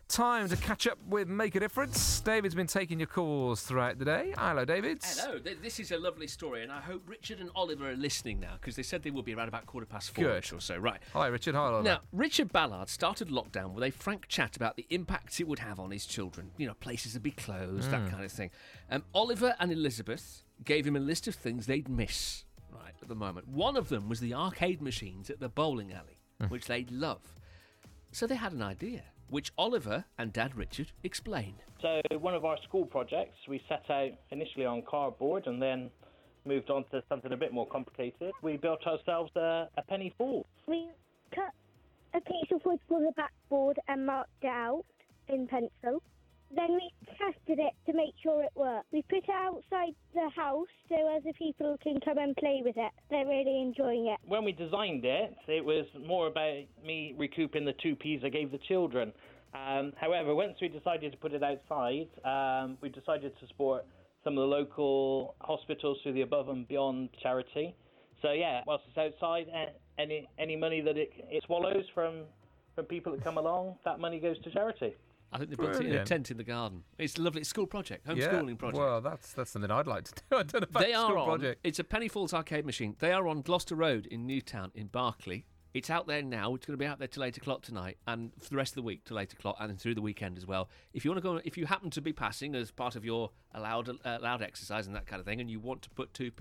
Time to catch up with Make a Difference. David's been taking your calls throughout the day. Hello, David. Hello. This is a lovely story, and I hope Richard and Oliver are listening now, because they said they will be around about 4:15 Good. or so. Right. Hi, Richard. Hi, Oliver. Now, Richard Ballard started lockdown with a frank chat about the impacts it would have on his children. You know, places would be closed, that kind of thing. Oliver and Elizabeth gave him a list of things they'd miss right at the moment. One of them was the arcade machines at the bowling alley, which they'd love. So they had an idea, which Oliver and Dad Richard explained. So one of our school projects, we set out initially on cardboard and then moved on to something a bit more complicated. We built ourselves a penny fall. We cut a piece of wood for the backboard and marked it out in pencil. Then we tested it to make sure it worked. We put it outside the house so other people can come and play with it. They're really enjoying it. When we designed it, it was more about me recouping the 2p I gave the children. However, once we decided to put it outside, we decided to support some of the local hospitals through the Above and Beyond charity. So yeah, whilst it's outside, any money that it swallows from people that come along, that money goes to charity. I think they built it in a tent in the garden. It's a lovely school project, homeschooling project. Well, that's something I'd like to do. I don't know about They the are school on. project. It's a Penny Falls arcade machine. They are on Gloucester Road in Newtown in Berkeley. It's out there now. It's going to be out there till 8 o'clock tonight, and for the rest of the week till 8 o'clock, and then through the weekend as well. If you want to go, if you happen to be passing as part of your allowed exercise and that kind of thing, and you want to put 2p